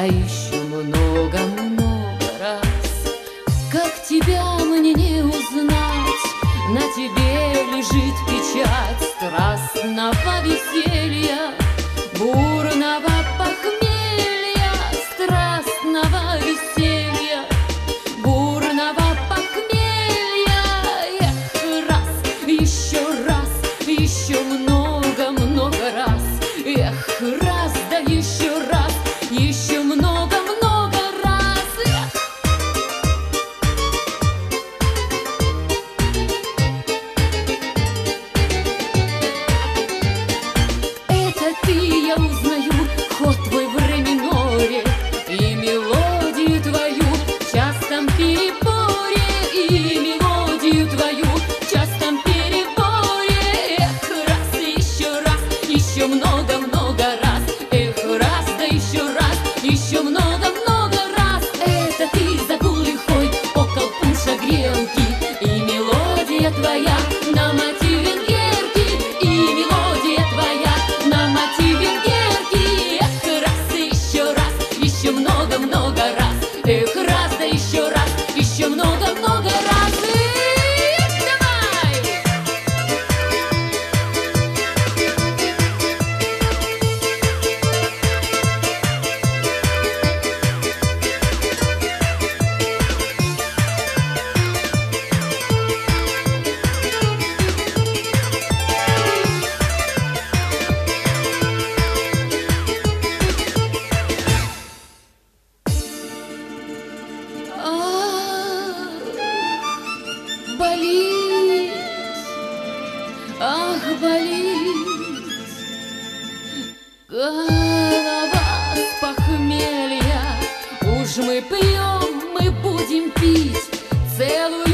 да еще много-много раз. Как тебя мне не узнать, на тебе лежит печать страстного веселья, бурного похмелья, страстного веселья, бурного похмелья. Эх, раз, еще много-много раз. Эх, раз, да еще много-много раз. Эх. Это ты, я узнаю, ход твой в ре миноре и мелодию твою в частом переборе, и мелодию твою в частом переборе. Эх, раз, еще много-много раз. Эх, раз, да еще много-много раз. Это ты, загул лихой, около пуша грелки, и мелодия твоя на мотив венгерки, и мелодия твоя на мотив венгерки. Эх, раз, еще много-много раз. Эх, раз, да еще много-много раз. Эх, давай! Болит, ах, болит голова с похмелья. Уж мы пьем, мы будем пить целую